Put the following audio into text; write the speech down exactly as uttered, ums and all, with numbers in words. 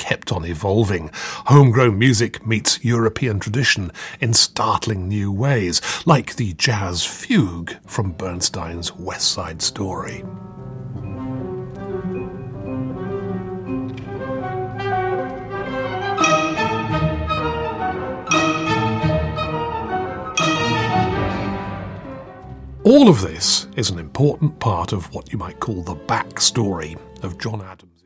kept on evolving. Homegrown music meets European tradition in startling new ways, like the jazz fugue from Bernstein's West Side Story. All of this is an important part of what you might call the backstory of John Adams.